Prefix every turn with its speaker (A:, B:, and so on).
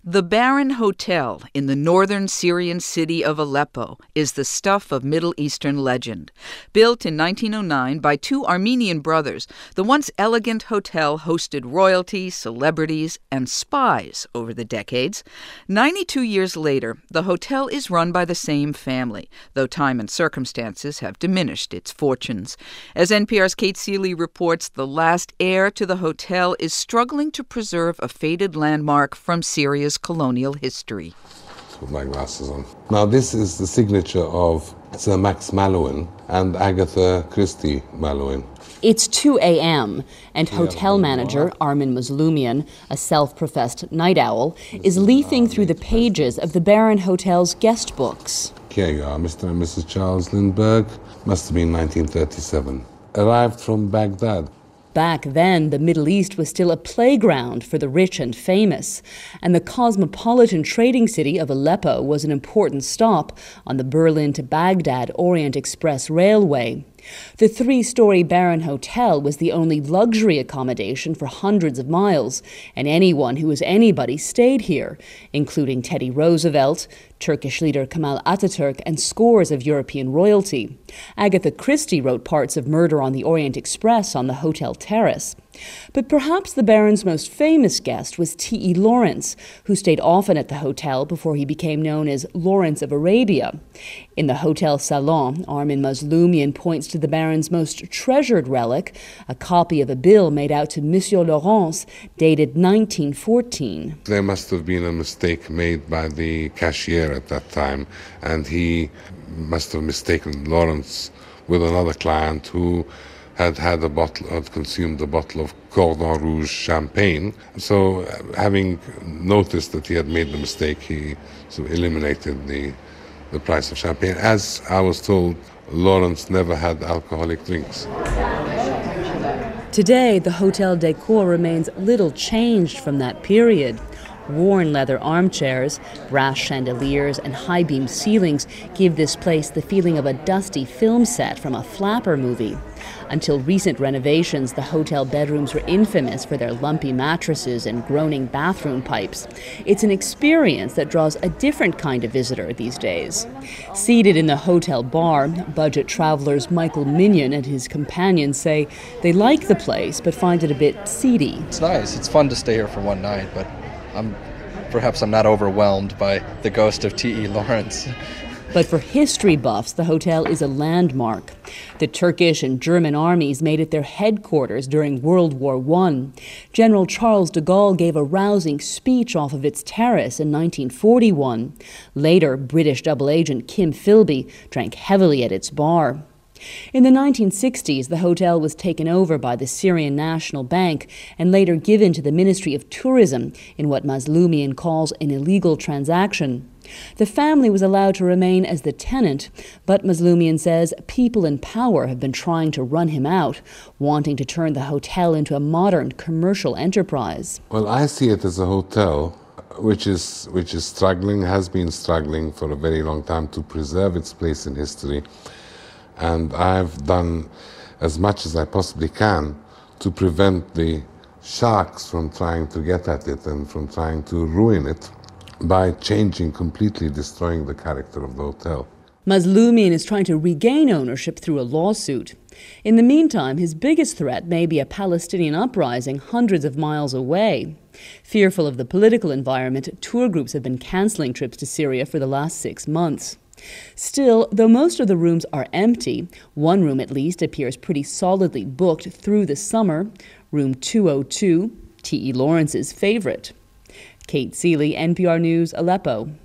A: The Baron Hotel in the northern Syrian city of Aleppo is the stuff of Middle Eastern legend. Built in 1909 by two Armenian brothers, the once elegant hotel hosted royalty, celebrities, and spies over the decades. 92 years later, the hotel is run by the same family, though time and circumstances have diminished its fortunes. As NPR's Kate Seeley reports, the last heir to the hotel is struggling to preserve a faded landmark from Syria's colonial history.
B: With my glasses on. Now this is the signature of Sir Max Mallowan and Agatha Christie Mallowan.
C: It's 2 a.m. and hotel manager Armin Mazloumian, a self-professed night owl, is leafing through the pages of the Baron Hotel's guest books.
B: Here you are, Mr. and Mrs. Charles Lindbergh. Must have been 1937. Arrived from Baghdad.
C: Back then, the Middle East was still a playground for the rich and famous, and the cosmopolitan trading city of Aleppo was an important stop on the Berlin to Baghdad Orient Express Railway. The three-story Baron Hotel was the only luxury accommodation for hundreds of miles, and anyone who was anybody stayed here, including Teddy Roosevelt, Turkish leader Kemal Atatürk, and scores of European royalty. Agatha Christie wrote parts of Murder on the Orient Express on the hotel terrace. But perhaps the Baron's most famous guest was T.E. Lawrence, who stayed often at the hotel before he became known as Lawrence of Arabia. In the hotel salon, Armin Mazloumian points to the Baron's most treasured relic, a copy of a bill made out to Monsieur Lawrence, dated 1914.
B: There must have been a mistake made by the cashier at that time, and he must have mistaken Lawrence with another client who had consumed a bottle of Cordon Rouge champagne. So having noticed that he had made the mistake, he sort of eliminated the price of champagne. As I was told, Lawrence never had alcoholic drinks.
C: Today, the hotel decor remains little changed from that period. Worn leather armchairs, brass chandeliers, and high-beam ceilings give this place the feeling of a dusty film set from a flapper movie. Until recent renovations, the hotel bedrooms were infamous for their lumpy mattresses and groaning bathroom pipes. It's an experience that draws a different kind of visitor these days. Seated in the hotel bar, budget travelers Michael Minion and his companions say they like the place but find it a bit seedy.
D: It's nice. It's fun to stay here for one night, but perhaps I'm not overwhelmed by the ghost of T.E. Lawrence.
C: But for history buffs, the hotel is a landmark. The Turkish and German armies made it their headquarters during World War I. General Charles de Gaulle gave a rousing speech off of its terrace in 1941. Later, British double agent Kim Philby drank heavily at its bar. In the 1960s, the hotel was taken over by the Syrian National Bank and later given to the Ministry of Tourism in what Mazloumian calls an illegal transaction. The family was allowed to remain as the tenant, but Mazloumian says people in power have been trying to run him out, wanting to turn the hotel into a modern commercial enterprise.
B: Well, I see it as a hotel which is struggling, has been struggling for a very long time to preserve its place in history. And I've done as much as I possibly can to prevent the sharks from trying to get at it and from trying to ruin it by completely destroying the character of the hotel.
C: Mazloumian is trying to regain ownership through a lawsuit. In the meantime, his biggest threat may be a Palestinian uprising hundreds of miles away. Fearful of the political environment, tour groups have been cancelling trips to Syria for the last 6 months. Still, though most of the rooms are empty, one room at least appears pretty solidly booked through the summer, room 202, T.E. Lawrence's favorite. Kate Seeley, NPR News, Aleppo.